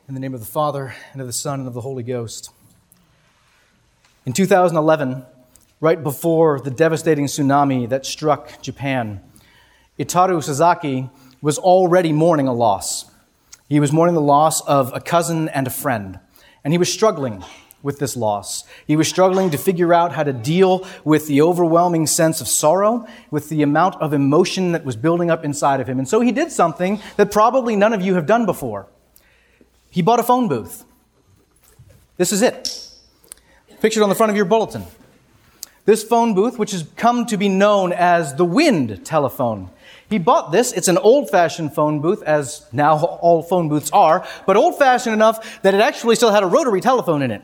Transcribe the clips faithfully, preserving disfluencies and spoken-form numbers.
In the name of the Father, and of the Son, and of the Holy Ghost. In two thousand eleven, right before the devastating tsunami that struck Japan, Itaru Sasaki was already mourning a loss. He was mourning the loss of a cousin and a friend, and he was struggling with this loss. He was struggling to figure out how to deal with the overwhelming sense of sorrow, with the amount of emotion that was building up inside of him. And so he did something that probably none of you have done before. He bought a phone booth. This is it. Pictured on the front of your bulletin. This phone booth, which has come to be known as the Wind telephone. He bought this. It's an old-fashioned phone booth, as now all phone booths are, but old-fashioned enough that it actually still had a rotary telephone in it.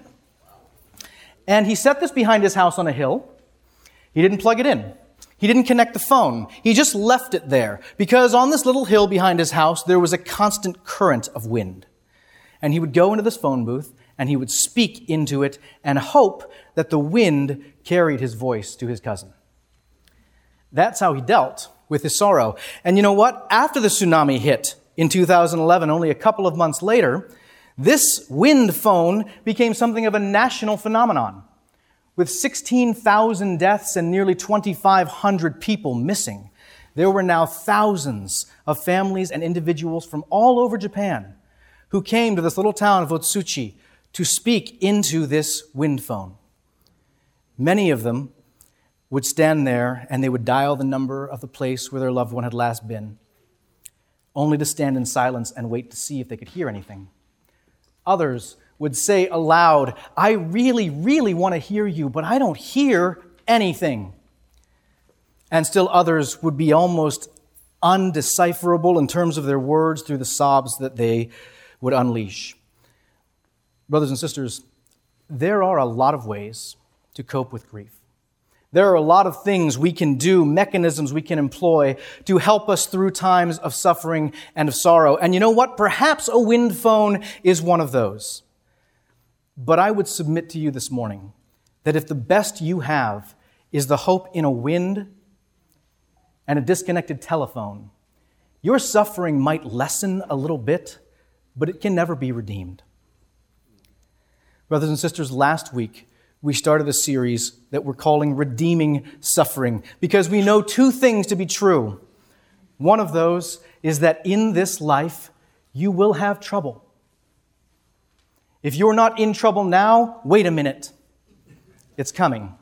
And he set this behind his house on a hill. He didn't plug it in. He didn't connect the phone. He just left it there, because on this little hill behind his house, there was a constant current of wind. And he would go into this phone booth, and he would speak into it and hope that the wind carried his voice to his cousin. That's how he dealt with his sorrow. And you know what? After the tsunami hit in two thousand eleven, only a couple of months later, this wind phone became something of a national phenomenon, with sixteen thousand deaths and nearly twenty-five hundred people missing. There were now thousands of families and individuals from all over Japan who came to this little town of Otsuchi to speak into this wind phone. Many of them would stand there and they would dial the number of the place where their loved one had last been, only to stand in silence and wait to see if they could hear anything. Others would say aloud, "I really, really want to hear you, but I don't hear anything." And still others would be almost undecipherable in terms of their words through the sobs that they would unleash. Brothers and sisters, there are a lot of ways to cope with grief. There are a lot of things we can do, mechanisms we can employ to help us through times of suffering and of sorrow. And you know what? Perhaps a wind phone is one of those. But I would submit to you this morning that if the best you have is the hope in a wind and a disconnected telephone, your suffering might lessen a little bit, but it can never be redeemed. Brothers and sisters, last week we started a series that we're calling Redeeming Suffering, because we know two things to be true. One of those is that in this life you will have trouble. If you're not in trouble now, wait a minute. It's coming.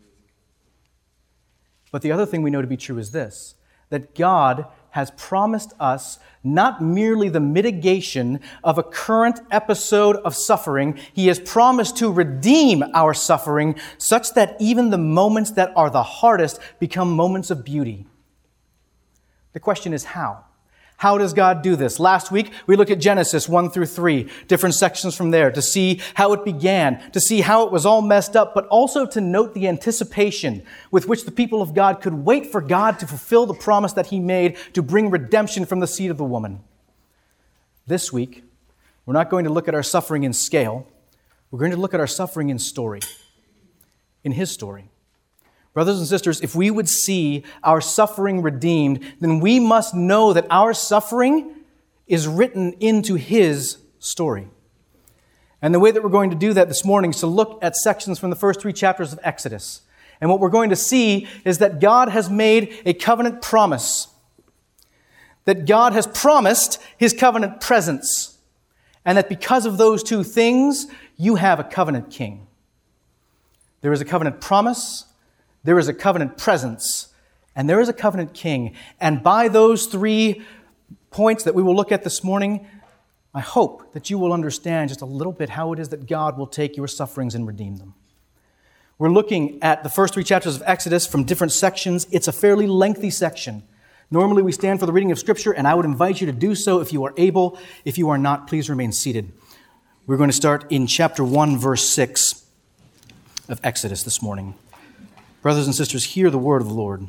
But the other thing we know to be true is this, that God has promised us not merely the mitigation of a current episode of suffering, He has promised to redeem our suffering such that even the moments that are the hardest become moments of beauty. The question is how? How does God do this? Last week, we looked at Genesis one through three, different sections from there, to see how it began, to see how it was all messed up, but also to note the anticipation with which the people of God could wait for God to fulfill the promise that He made to bring redemption from the seed of the woman. This week, we're not going to look at our suffering in scale. We're going to look at our suffering in story, in His story. Brothers and sisters, if we would see our suffering redeemed, then we must know that our suffering is written into His story. And the way that we're going to do that this morning is to look at sections from the first three chapters of Exodus. And what we're going to see is that God has made a covenant promise. That God has promised His covenant presence. And that because of those two things, you have a covenant king. There is a covenant promise, there is a covenant presence, and there is a covenant king. And by those three points that we will look at this morning, I hope that you will understand just a little bit how it is that God will take your sufferings and redeem them. We're looking at the first three chapters of Exodus from different sections. It's a fairly lengthy section. Normally we stand for the reading of Scripture, and I would invite you to do so if you are able. If you are not, please remain seated. We're going to start in chapter one, verse six of Exodus this morning. Brothers and sisters, hear the word of the Lord.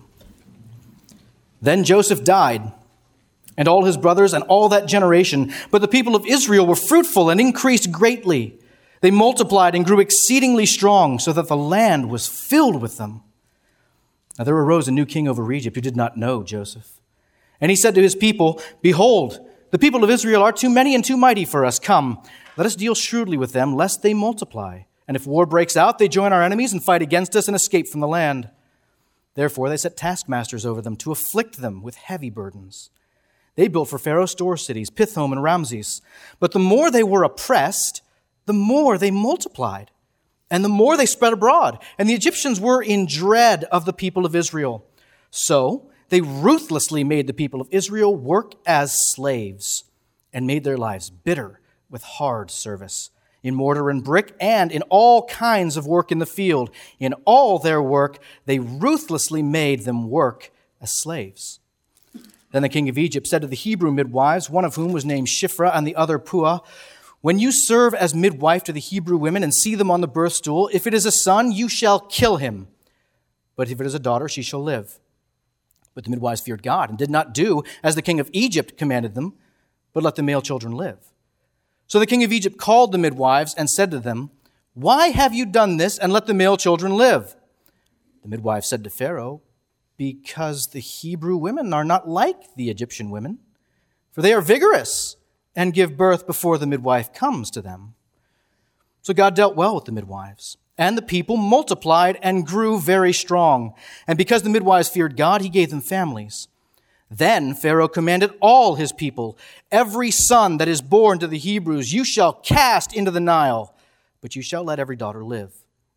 Then Joseph died, and all his brothers and all that generation. But the people of Israel were fruitful and increased greatly. They multiplied and grew exceedingly strong, so that the land was filled with them. Now there arose a new king over Egypt who did not know Joseph. And he said to his people, "Behold, the people of Israel are too many and too mighty for us. Come, Let us deal shrewdly with them, lest they multiply. And if war breaks out, they join our enemies and fight against us and escape from the land. Therefore they set taskmasters over them to afflict them with heavy burdens. They built for Pharaoh store cities, Pithom and Ramses. But the more they were oppressed, the more they multiplied, and the more they spread abroad. And the Egyptians were in dread of the people of Israel. So they ruthlessly made the people of Israel work as slaves and made their lives bitter with hard service, in mortar and brick, and in all kinds of work in the field. In all their work, they ruthlessly made them work as slaves. Then the king of Egypt said to the Hebrew midwives, one of whom was named Shiphrah and the other Puah, when you serve as midwife to the Hebrew women and see them on the birth stool, if it is a son, you shall kill him. But if it is a daughter, she shall live. But the midwives feared God and did not do as the king of Egypt commanded them, but let the male children live. So the king of Egypt called the midwives and said to them, why have you done this and let the male children live? The midwives said to Pharaoh, because the Hebrew women are not like the Egyptian women, for they are vigorous and give birth before the midwife comes to them. So God dealt well with the midwives, and the people multiplied and grew very strong. And because the midwives feared God, he gave them families. Then Pharaoh commanded all his people, every son that is born to the Hebrews you shall cast into the Nile, but you shall let every daughter live.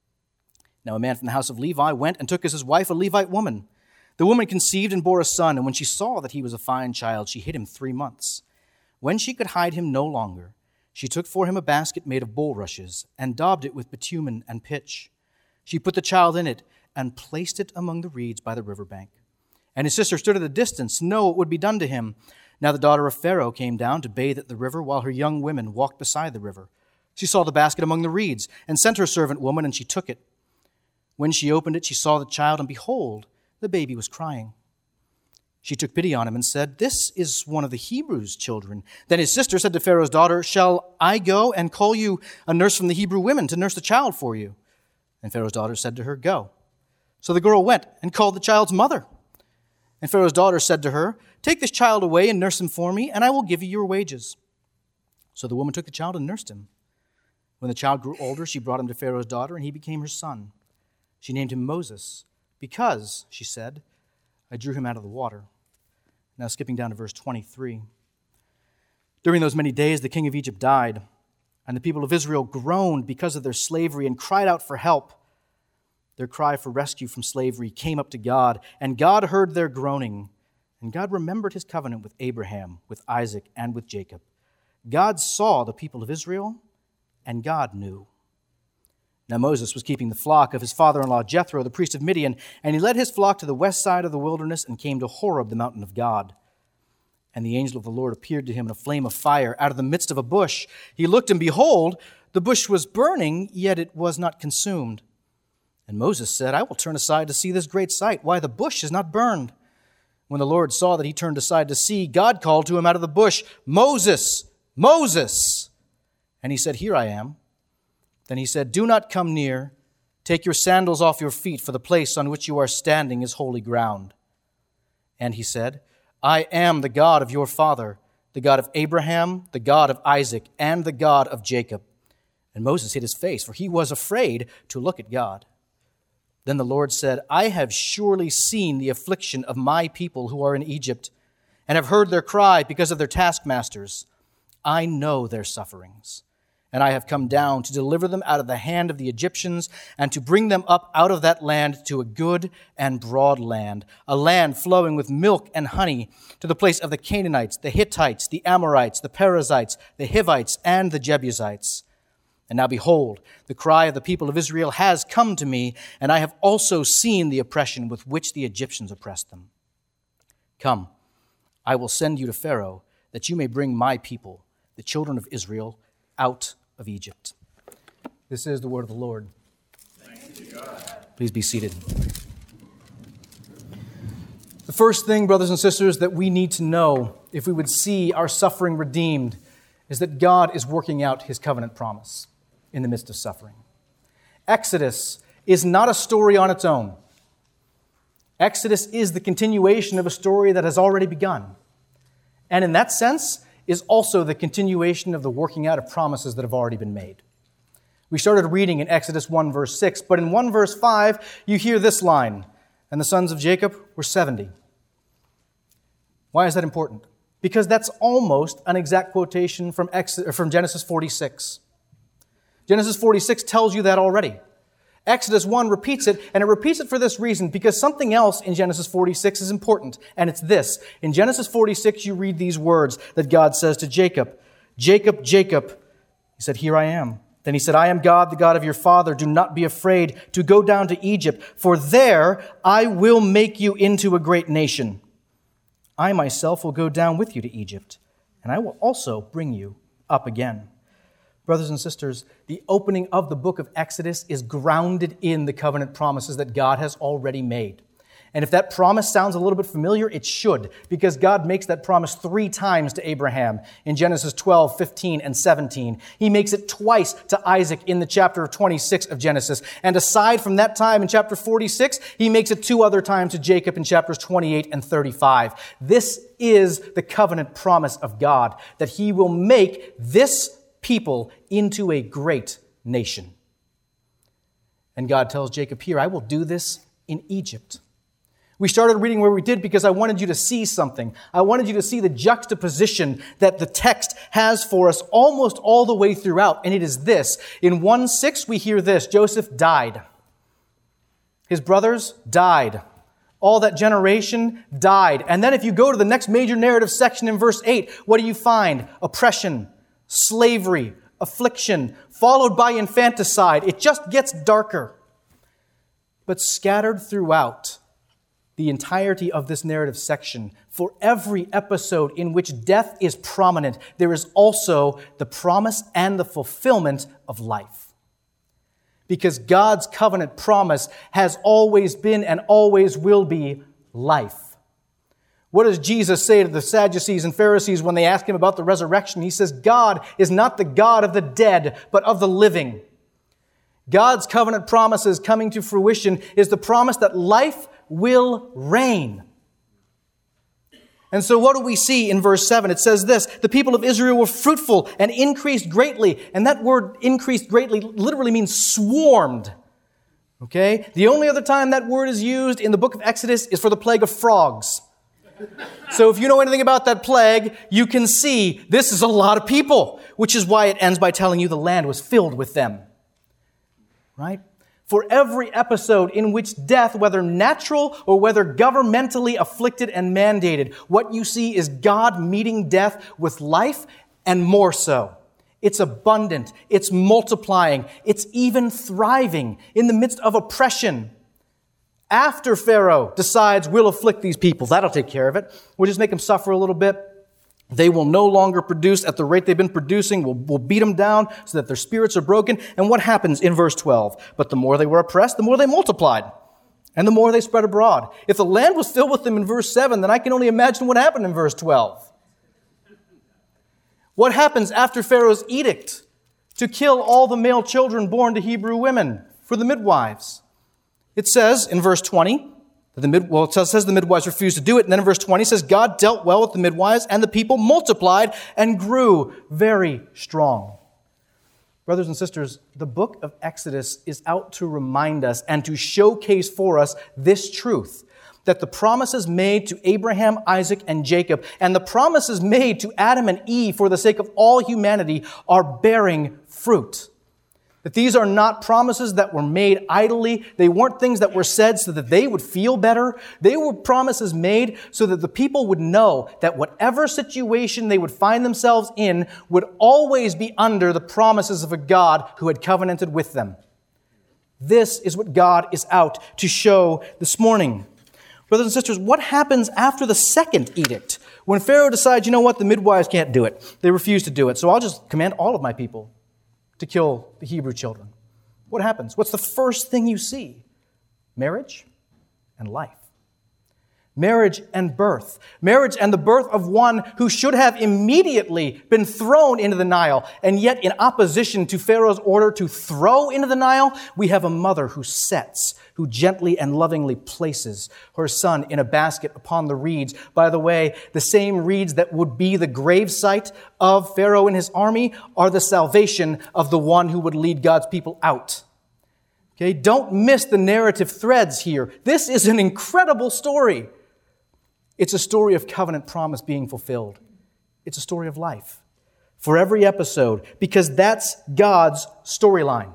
Now a man from the house of Levi went and took as his wife a Levite woman. The woman conceived and bore a son, and when she saw that he was a fine child, she hid him three months. When she could hide him no longer, she took for him a basket made of bulrushes and daubed it with bitumen and pitch. She put the child in it and placed it among the reeds by the river bank. And his sister stood at a distance to know what would be done to him. Now the daughter of Pharaoh came down to bathe at the river while her young women walked beside the river. She saw the basket among the reeds and sent her servant woman, and she took it. When she opened it, she saw the child, and behold, the baby was crying. She took pity on him and said, this is one of the Hebrews' children. Then his sister said to Pharaoh's daughter, shall I go and call you a nurse from the Hebrew women to nurse the child for you? And Pharaoh's daughter said to her, go. So the girl went and called the child's mother. And Pharaoh's daughter said to her, take this child away and nurse him for me, and I will give you your wages. So the woman took the child and nursed him. When the child grew older, she brought him to Pharaoh's daughter, and he became her son. She named him Moses, because, she said, I drew him out of the water. Now skipping down to verse twenty-three. During those many days, the king of Egypt died, and the people of Israel groaned because of their slavery and cried out for help. Their cry for rescue from slavery came up to God, and God heard their groaning. And God remembered his covenant with Abraham, with Isaac, and with Jacob. God saw the people of Israel, and God knew. Now Moses was keeping the flock of his father-in-law Jethro, the priest of Midian, and he led his flock to the west side of the wilderness and came to Horeb, the mountain of God. And the angel of the Lord appeared to him in a flame of fire out of the midst of a bush. He looked, and behold, the bush was burning, yet it was not consumed. And Moses said, I will turn aside to see this great sight, why the bush is not burned. When the Lord saw that he turned aside to see, God called to him out of the bush, Moses, Moses. And he said, here I am. Then he said, do not come near. Take your sandals off your feet, for the place on which you are standing is holy ground. And he said, I am the God of your father, the God of Abraham, the God of Isaac, and the God of Jacob. And Moses hid his face, for he was afraid to look at God. Then the Lord said, I have surely seen the affliction of my people who are in Egypt, and have heard their cry because of their taskmasters. I know their sufferings. And I have come down to deliver them out of the hand of the Egyptians and to bring them up out of that land to a good and broad land, a land flowing with milk and honey, to the place of the Canaanites, the Hittites, the Amorites, the Perizzites, the Hivites, and the Jebusites. And now behold, the cry of the people of Israel has come to me, and I have also seen the oppression with which the Egyptians oppressed them. Come, I will send you to Pharaoh, that you may bring my people, the children of Israel, out of Egypt. This is the word of the Lord. Thanks be to God. Please be seated. The first thing, brothers and sisters, that we need to know if we would see our suffering redeemed is that God is working out his covenant promise in the midst of suffering. Exodus is not a story on its own. Exodus is the continuation of a story that has already begun. And in that sense, is also the continuation of the working out of promises that have already been made. We started reading in Exodus one, verse six, but in one, verse five, you hear this line, and the sons of Jacob were seventy. Why is that important? Because that's almost an exact quotation from, Exodus, from Genesis forty-six. Genesis forty-six tells you that already. Exodus one repeats it, and it repeats it for this reason, because something else in Genesis forty-six is important, and it's this. In Genesis forty-six, you read these words that God says to Jacob, Jacob, Jacob. He said, here I am. Then he said, I am God, the God of your father. Do not be afraid to go down to Egypt, for there I will make you into a great nation. I myself will go down with you to Egypt, and I will also bring you up again. Brothers and sisters, the opening of the book of Exodus is grounded in the covenant promises that God has already made. And if that promise sounds a little bit familiar, it should, because God makes that promise three times to Abraham in Genesis twelve, fifteen, and seventeen. He makes it twice to Isaac in the chapter twenty-six of Genesis. And aside from that time in chapter forty-six, he makes it two other times to Jacob in chapters twenty-eight and thirty-five. This is the covenant promise of God, that he will make this people into a great nation. And God tells Jacob here, I will do this in Egypt. We started reading where we did because I wanted you to see something. I wanted you to see the juxtaposition that the text has for us almost all the way throughout, and it is this. In one six, we hear this, Joseph died. His brothers died. All that generation died. And then if you go to the next major narrative section in verse eight, what do you find? Oppression, slavery, affliction, followed by infanticide. It just gets darker. But scattered throughout the entirety of this narrative section, for every episode in which death is prominent, there is also the promise and the fulfillment of life. Because God's covenant promise has always been and always will be life. What does Jesus say to the Sadducees and Pharisees when they ask him about the resurrection? He says, God is not the God of the dead, but of the living. God's covenant promises coming to fruition is the promise that life will reign. And so what do we see in verse seven? It says this, the people of Israel were fruitful and increased greatly. And that word increased greatly literally means swarmed. Okay? The only other time that word is used in the book of Exodus is for the plague of frogs. So if you know anything about that plague, you can see this is a lot of people, which is why it ends by telling you the land was filled with them. Right? For every episode in which death, whether natural or whether governmentally afflicted and mandated, what you see is God meeting death with life and more so. It's abundant. It's multiplying. It's even thriving in the midst of oppression. After Pharaoh decides we'll afflict these people, that'll take care of it. We'll just make them suffer a little bit. They will no longer produce at the rate they've been producing. We'll, we'll beat them down so that their spirits are broken. And what happens in verse twelve? But the more they were oppressed, the more they multiplied. And the more they spread abroad. If the land was filled with them in verse seven, then I can only imagine what happened in verse twelve. What happens after Pharaoh's edict to kill all the male children born to Hebrew women for the midwives? It says in verse twenty, that the mid, well, it says the midwives refused to do it. And then in verse twenty it says, God dealt well with the midwives, and the people multiplied and grew very strong. Brothers and sisters, the book of Exodus is out to remind us and to showcase for us this truth, that the promises made to Abraham, Isaac, and Jacob, and the promises made to Adam and Eve for the sake of all humanity are bearing fruit. That these are not promises that were made idly. They weren't things that were said so that they would feel better. They were promises made so that the people would know that whatever situation they would find themselves in would always be under the promises of a God who had covenanted with them. This is what God is out to show this morning. Brothers and sisters, what happens after the second edict? When Pharaoh decides, you know what, the midwives can't do it. They refuse to do it. So I'll just command all of my people to kill the Hebrew children. What happens? What's the first thing you see? Marriage and life. Marriage and birth. Marriage and the birth of one who should have immediately been thrown into the Nile. And yet, in opposition to Pharaoh's order to throw into the Nile, we have a mother who sets, who gently and lovingly places her son in a basket upon the reeds. By the way, the same reeds that would be the gravesite of Pharaoh and his army are the salvation of the one who would lead God's people out. Okay, don't miss the narrative threads here. This is an incredible story. It's a story of covenant promise being fulfilled. It's a story of life for every episode, because that's God's storyline.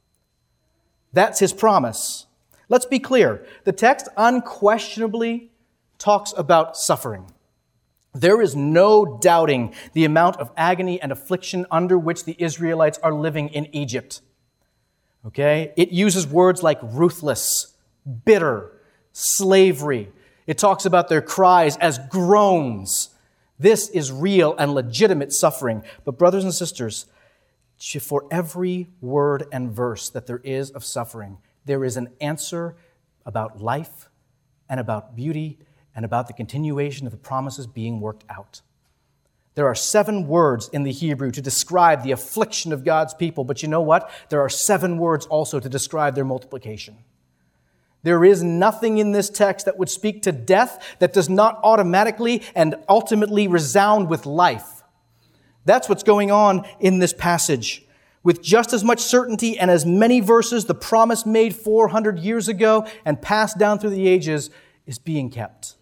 That's His promise. Let's be clear. The text unquestionably talks about suffering. There is no doubting the amount of agony and affliction under which the Israelites are living in Egypt. Okay? It uses words like ruthless, bitter, slavery. It talks about their cries as groans. This is real and legitimate suffering. But brothers and sisters, for every word and verse that there is of suffering, there is an answer about life and about beauty and about the continuation of the promises being worked out. There are seven words in the Hebrew to describe the affliction of God's people, but you know what? There are seven words also to describe their multiplication. There is nothing in this text that would speak to death that does not automatically and ultimately resound with life. That's what's going on in this passage. With just as much certainty and as many verses, the promise made four hundred years ago and passed down through the ages is being kept.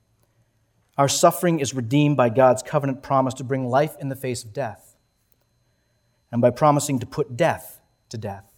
Our suffering is redeemed by God's covenant promise to bring life in the face of death, and by promising to put death to death.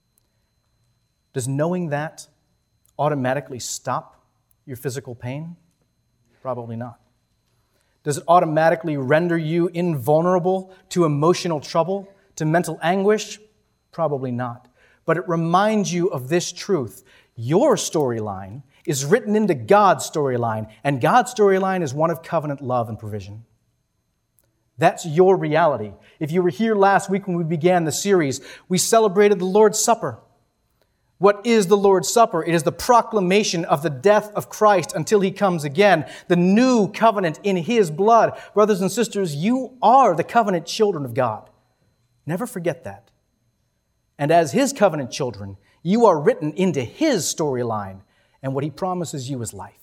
Does knowing that automatically stop your physical pain? Probably not. Does it automatically render you invulnerable to emotional trouble, to mental anguish? Probably not. But it reminds you of this truth. Your storyline is written into God's storyline, and God's storyline is one of covenant love and provision. That's your reality. If you were here last week when we began the series, we celebrated the Lord's Supper. What is the Lord's Supper? It is the proclamation of the death of Christ until He comes again, the new covenant in His blood. Brothers and sisters, you are the covenant children of God. Never forget that. And as His covenant children, you are written into His storyline, and what He promises you is life.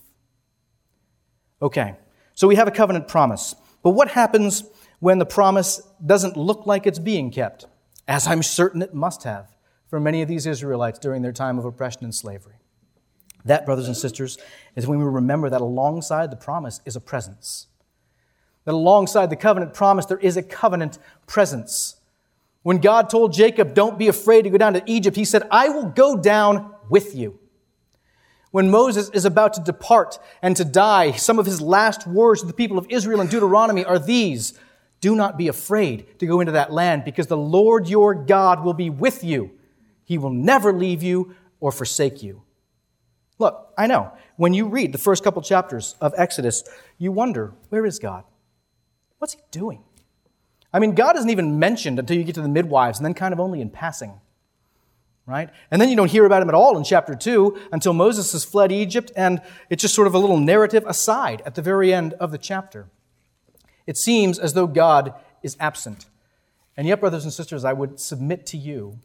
Okay, so we have a covenant promise. But what happens when the promise doesn't look like it's being kept? As I'm certain it must have for many of these Israelites during their time of oppression and slavery. That, brothers and sisters, is when we remember that alongside the promise is a presence. That alongside the covenant promise, there is a covenant presence. When God told Jacob, don't be afraid to go down to Egypt, He said, I will go down with you. When Moses is about to depart and to die, some of his last words to the people of Israel in Deuteronomy are these: do not be afraid to go into that land, because the Lord your God will be with you. He will never leave you or forsake you. Look, I know, when you read the first couple chapters of Exodus, you wonder, where is God? What's He doing? I mean, God isn't even mentioned until you get to the midwives, and then kind of only in passing, right? And then you don't hear about Him at all in chapter two until Moses has fled Egypt, and it's just sort of a little narrative aside at the very end of the chapter. It seems as though God is absent. And yet, brothers and sisters, I would submit to you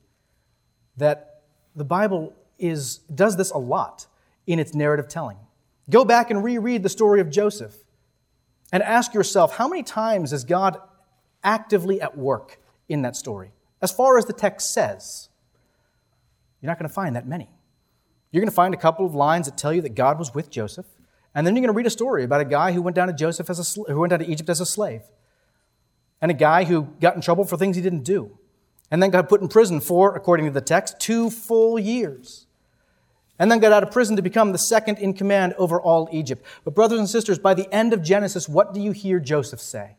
that the Bible is does this a lot in its narrative telling. Go back and reread the story of Joseph and ask yourself, how many times is God actively at work in that story? As far as the text says, you're not going to find that many. You're going to find a couple of lines that tell you that God was with Joseph, and then you're going to read a story about a guy who went down to Joseph as a sl- who went down to Egypt as a slave, and a guy who got in trouble for things he didn't do, and then got put in prison for, according to the text, two full years. And then got out of prison to become the second in command over all Egypt. But brothers and sisters, by the end of Genesis, what do you hear Joseph say?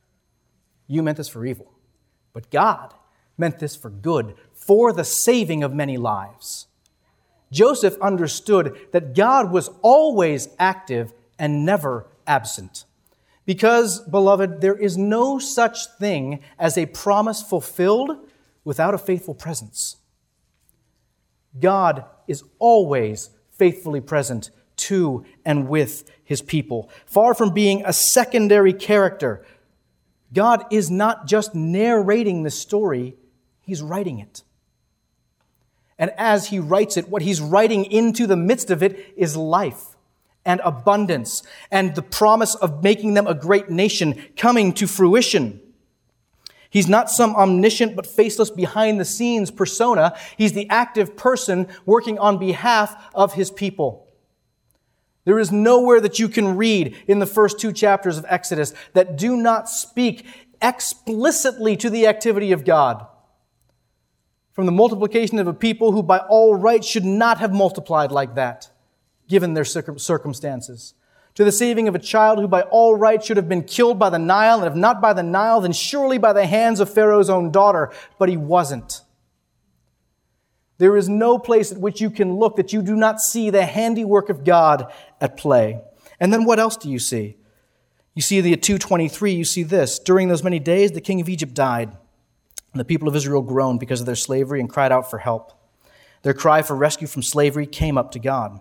You meant this for evil, but God meant this for good, for the saving of many lives. Joseph understood that God was always active and never absent. Because, beloved, there is no such thing as a promise fulfilled without a faithful presence. God is always faithfully present to and with his people. Far from being a secondary character, God is not just narrating the story, he's writing it. And as he writes it, what he's writing into the midst of it is life and abundance and the promise of making them a great nation coming to fruition. He's not some omniscient but faceless behind-the-scenes persona. He's the active person working on behalf of his people. There is nowhere that you can read in the first two chapters of Exodus that do not speak explicitly to the activity of God. From the multiplication of a people who by all right should not have multiplied like that, given their circumstances, to the saving of a child who by all right should have been killed by the Nile, and if not by the Nile, then surely by the hands of Pharaoh's own daughter, but he wasn't. There is no place at which you can look that you do not see the handiwork of God at play. And then what else do you see? You see the two twenty-three, you see this. During those many days, the king of Egypt died, and the people of Israel groaned because of their slavery and cried out for help. Their cry for rescue from slavery came up to God.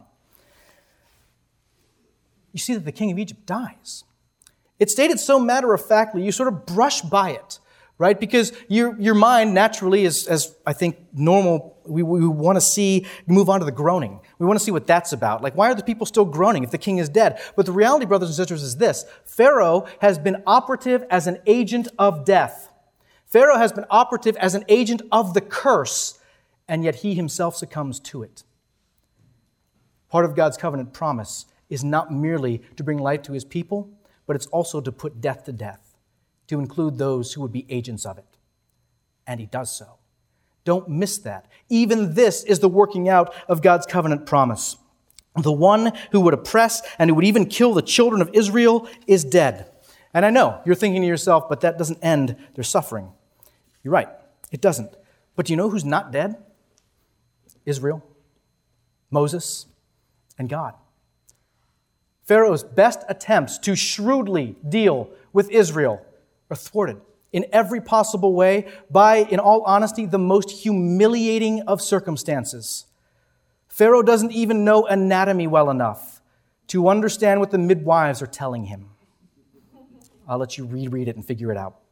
You see that the king of Egypt dies. It's stated so matter-of-factly, you sort of brush by it, right? Because your, your mind naturally is, as I think normal, we, we want to see, move on to the groaning. We want to see what that's about. Like, why are the people still groaning if the king is dead? But the reality, brothers and sisters, is this. Pharaoh has been operative as an agent of death. Pharaoh has been operative as an agent of the curse, and yet he himself succumbs to it. Part of God's covenant promise is not merely to bring life to his people, but it's also to put death to death, to include those who would be agents of it. And he does so. Don't miss that. Even this is the working out of God's covenant promise. The one who would oppress and who would even kill the children of Israel is dead. And I know you're thinking to yourself, but that doesn't end their suffering. You're right, it doesn't. But do you know who's not dead? Israel, Moses, and God. Pharaoh's best attempts to shrewdly deal with Israel are thwarted in every possible way by, in all honesty, the most humiliating of circumstances. Pharaoh doesn't even know anatomy well enough to understand what the midwives are telling him. I'll let you reread it and figure it out.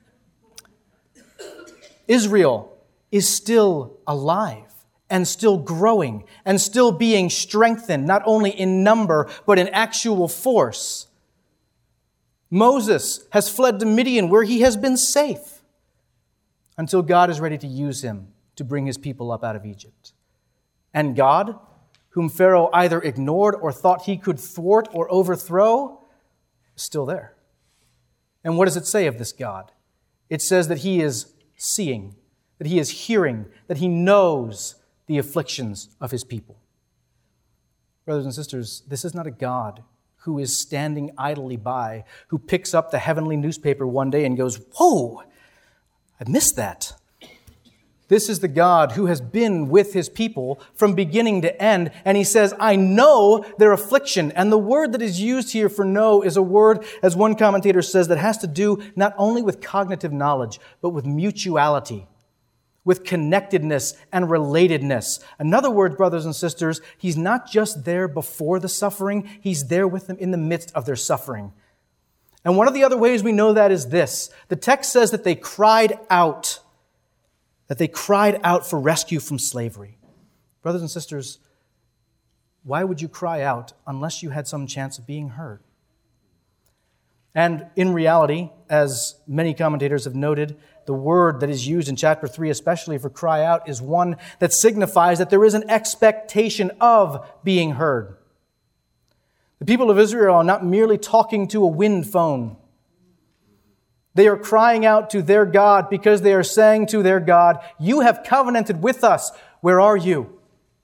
Israel is still alive and still growing and still being strengthened, not only in number, but in actual force. Moses has fled to Midian, where he has been safe, until God is ready to use him to bring his people up out of Egypt. And God, whom Pharaoh either ignored or thought he could thwart or overthrow, is still there. And what does it say of this God? It says that he is seeing, that he is hearing, that he knows the afflictions of his people. Brothers and sisters, this is not a God who is standing idly by, who picks up the heavenly newspaper one day and goes, "Whoa, I missed that." This is the God who has been with his people from beginning to end, and he says, "I know their affliction." And the word that is used here for know is a word, as one commentator says, that has to do not only with cognitive knowledge, but with mutuality, with connectedness and relatedness. In other words, brothers and sisters, he's not just there before the suffering, he's there with them in the midst of their suffering. And one of the other ways we know that is this. The text says that they cried out, that they cried out for rescue from slavery. Brothers and sisters, why would you cry out unless you had some chance of being heard? And in reality, as many commentators have noted, the word that is used in chapter three, especially for cry out, is one that signifies that there is an expectation of being heard. The people of Israel are not merely talking to a wind phone. They are crying out to their God because they are saying to their God, "You have covenanted with us. Where are you?"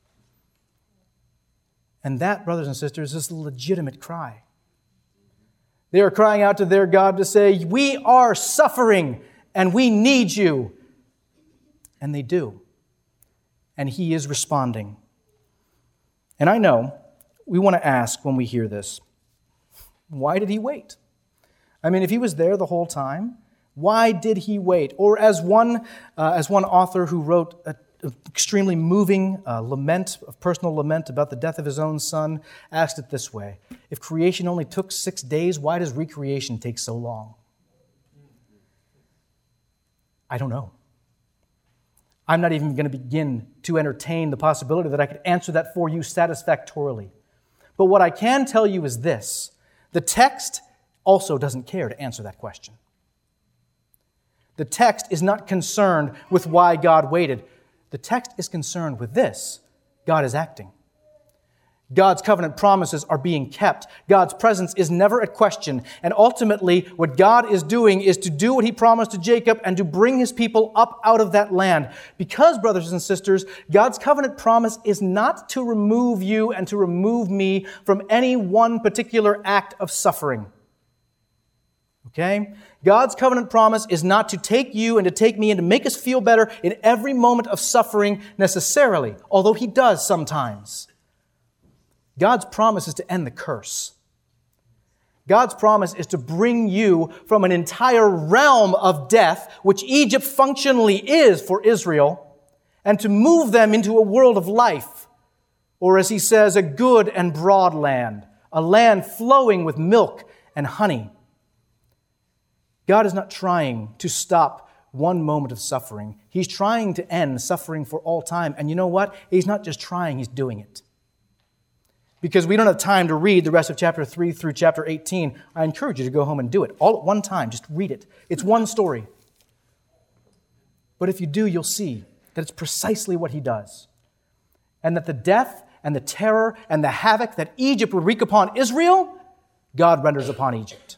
And that, brothers and sisters, is a legitimate cry. They are crying out to their God to say, "We are suffering and we need you." And they do. And he is responding. And I know we want to ask when we hear this, why did he wait? I mean, if he was there the whole time, why did he wait? Or as one, uh, as one author who wrote a, extremely moving uh, lament, of personal lament about the death of his own son, asked it this way: if creation only took six days, why does recreation take so long? I don't know. I'm not even going to begin to entertain the possibility that I could answer that for you satisfactorily. But what I can tell you is this: the text also doesn't care to answer that question. The text is not concerned with why God waited. The text is concerned with this: God is acting. God's covenant promises are being kept. God's presence is never at question. And ultimately, what God is doing is to do what He promised to Jacob and to bring His people up out of that land. Because, brothers and sisters, God's covenant promise is not to remove you and to remove me from any one particular act of suffering. Okay? God's covenant promise is not to take you and to take me and to make us feel better in every moment of suffering necessarily, although He does sometimes. God's promise is to end the curse. God's promise is to bring you from an entire realm of death, which Egypt functionally is for Israel, and to move them into a world of life, or as He says, a good and broad land, a land flowing with milk and honey. God is not trying to stop one moment of suffering. He's trying to end suffering for all time. And you know what? He's not just trying, He's doing it. Because we don't have time to read the rest of chapter three through chapter eighteen. I encourage you to go home and do it all at one time. Just read it. It's one story. But if you do, you'll see that it's precisely what He does. And that the death and the terror and the havoc that Egypt would wreak upon Israel, God renders upon Egypt.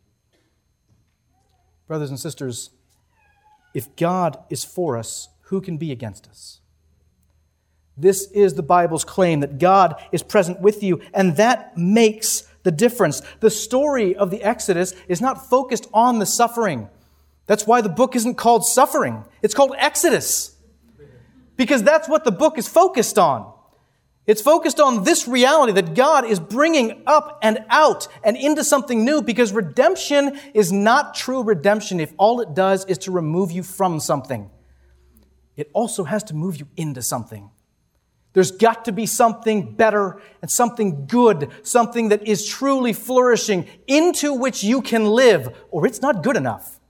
Brothers and sisters, if God is for us, who can be against us? This is the Bible's claim that God is present with you, and that makes the difference. The story of the Exodus is not focused on the suffering. That's why the book isn't called Suffering. It's called Exodus. Because that's what the book is focused on. It's focused on this reality that God is bringing up and out and into something new, because redemption is not true redemption if all it does is to remove you from something. It also has to move you into something. There's got to be something better and something good, something that is truly flourishing, into which you can live, or it's not good enough.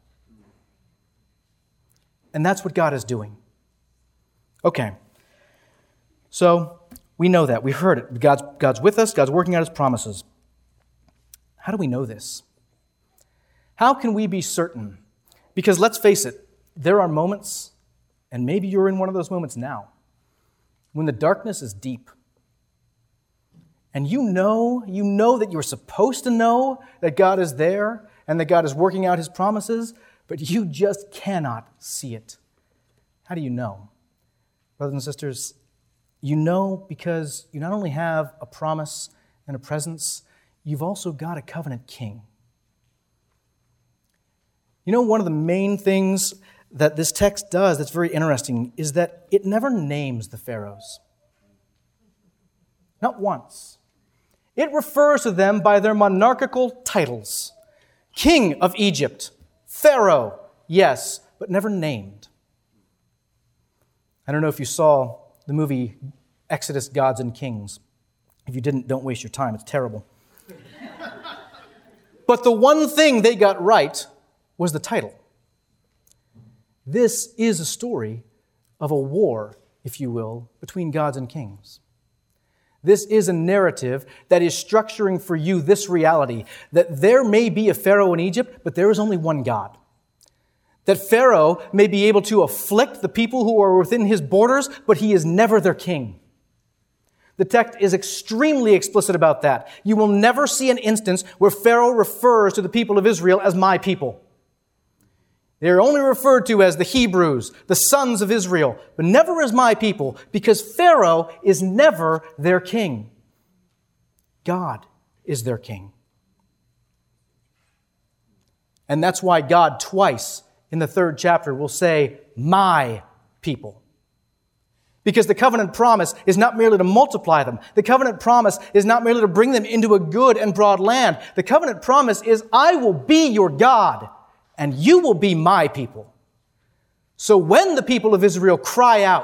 And that's what God is doing. Okay. So, we know that. We've heard it. God's, God's with us. God's working out His promises. How do we know this? How can we be certain? Because let's face it, there are moments, and maybe you're in one of those moments now, when the darkness is deep. And you know, you know that you're supposed to know that God is there and that God is working out His promises, but you just cannot see it. How do you know? Brothers and sisters, you know because you not only have a promise and a presence, you've also got a covenant king. You know, one of the main things that this text does that's very interesting is that it never names the pharaohs. Not once. It refers to them by their monarchical titles. King of Egypt, Pharaoh, yes, but never named. I don't know if you saw the movie Exodus, Gods and Kings. If you didn't, don't waste your time. It's terrible. But the one thing they got right was the title. This is a story of a war, if you will, between gods and kings. This is a narrative that is structuring for you this reality, that there may be a Pharaoh in Egypt, but there is only one God. That Pharaoh may be able to afflict the people who are within his borders, but he is never their king. The text is extremely explicit about that. You will never see an instance where Pharaoh refers to the people of Israel as my people. They're only referred to as the Hebrews, the sons of Israel, but never as my people, because Pharaoh is never their king. God is their king. And that's why God twice in the third chapter will say, my people. Because the covenant promise is not merely to multiply them. The covenant promise is not merely to bring them into a good and broad land. The covenant promise is, I will be your God, and you will be my people. So when the people of Israel cry out,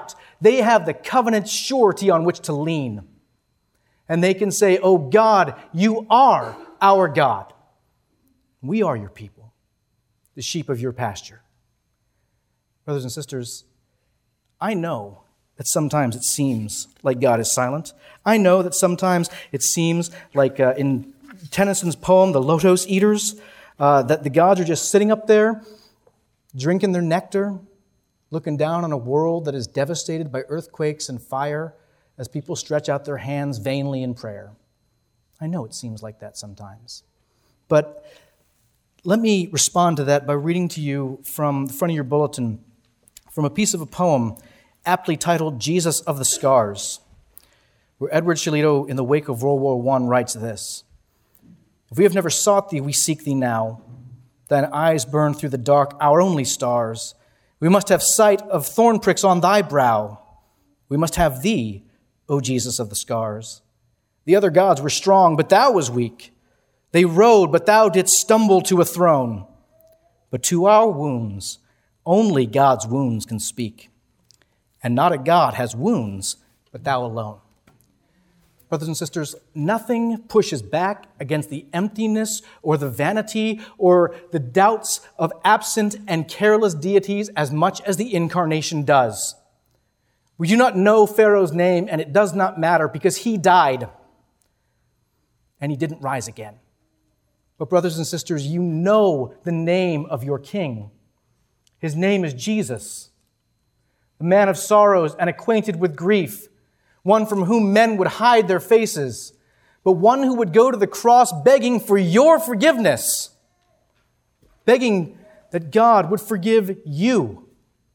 They have the covenant surety on which to lean. And they can say, "Oh God, you are our God. We are your people, the sheep of your pasture." Brothers and sisters, I know that sometimes it seems like God is silent. I know that sometimes it seems like uh, in Tennyson's poem, The Lotos Eaters, uh, that the gods are just sitting up there, drinking their nectar, looking down on a world that is devastated by earthquakes and fire as people stretch out their hands vainly in prayer. I know it seems like that sometimes. But let me respond to that by reading to you from the front of your bulletin, from a piece of a poem aptly titled "Jesus of the Scars," where Edward Shillito, in the wake of World War One, writes this: "If we have never sought thee, we seek thee now. Thine eyes burn through the dark, our only stars. We must have sight of thorn pricks on thy brow. We must have thee, O Jesus of the Scars. The other gods were strong, but thou was weak. They rode, but thou didst stumble to a throne. But to our wounds, only God's wounds can speak. And not a god has wounds, but thou alone." Brothers and sisters, nothing pushes back against the emptiness or the vanity or the doubts of absent and careless deities as much as the incarnation does. We do not know Pharaoh's name, and it does not matter because he died and he didn't rise again. But brothers and sisters, you know the name of your King. His name is Jesus, the man of sorrows and acquainted with grief, one from whom men would hide their faces, but one who would go to the cross begging for your forgiveness, begging that God would forgive you.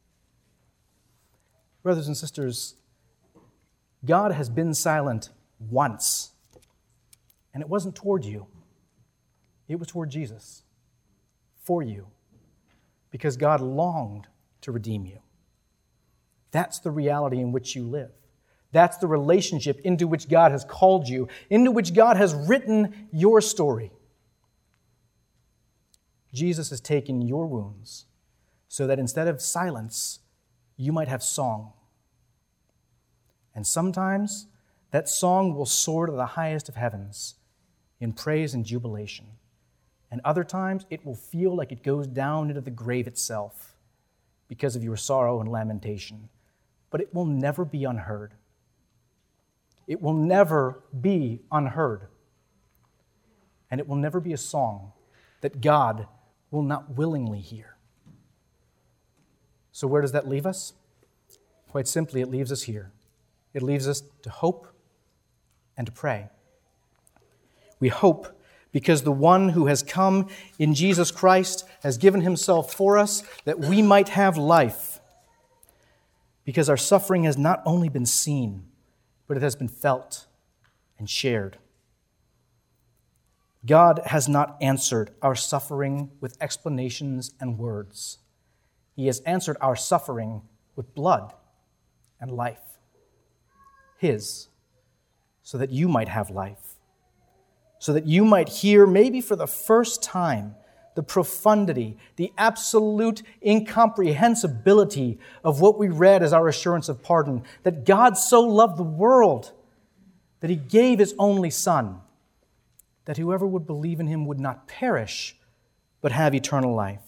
Brothers and sisters, God has been silent once, and it wasn't toward you. It was toward Jesus, for you, because God longed to redeem you. That's the reality in which you live. That's the relationship into which God has called you, into which God has written your story. Jesus has taken your wounds so that instead of silence, you might have song. And sometimes that song will soar to the highest of heavens in praise and jubilation. And other times it will feel like it goes down into the grave itself because of your sorrow and lamentation. But it will never be unheard. It will never be unheard. And it will never be a song that God will not willingly hear. So where does that leave us? Quite simply, it leaves us here. It leaves us to hope and to pray. We hope because the one who has come in Jesus Christ has given himself for us that we might have life. Because our suffering has not only been seen, but it has been felt and shared. God has not answered our suffering with explanations and words. He has answered our suffering with blood and life. His, so that you might have life. So that you might hear, maybe for the first time, the profundity, the absolute incomprehensibility of what we read as our assurance of pardon, that God so loved the world that he gave his only Son, that whoever would believe in him would not perish, but have eternal life.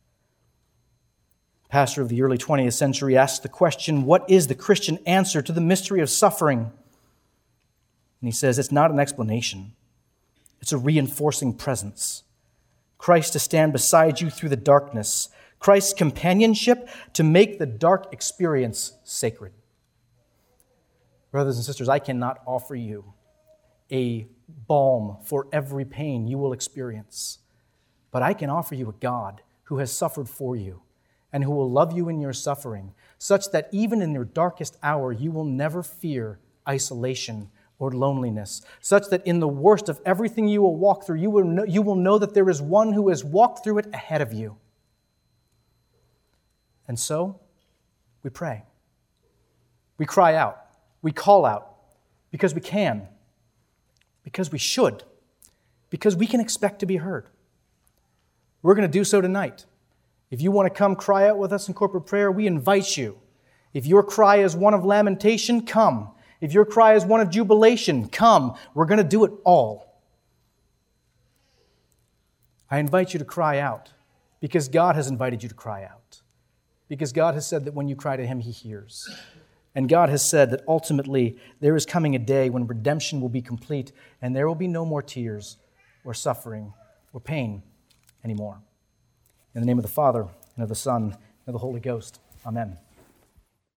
The pastor of the early twentieth century asked the question, what is the Christian answer to the mystery of suffering? And he says, it's not an explanation. It's a reinforcing presence. Christ to stand beside you through the darkness. Christ's companionship to make the dark experience sacred. Brothers and sisters, I cannot offer you a balm for every pain you will experience, but I can offer you a God who has suffered for you and who will love you in your suffering, such that even in your darkest hour you will never fear isolation or loneliness, such that in the worst of everything you will walk through, you will know, you will know that there is one who has walked through it ahead of you. And so, we pray. We cry out. We call out because we can, because we should, because we can expect to be heard. We're going to do so tonight. If you want to come cry out with us in corporate prayer, we invite you. If your cry is one of lamentation, come. If your cry is one of jubilation, come. We're going to do it all. I invite you to cry out because God has invited you to cry out. Because God has said that when you cry to Him, He hears. And God has said that ultimately there is coming a day when redemption will be complete and there will be no more tears or suffering or pain anymore. In the name of the Father, and of the Son, and of the Holy Ghost. Amen.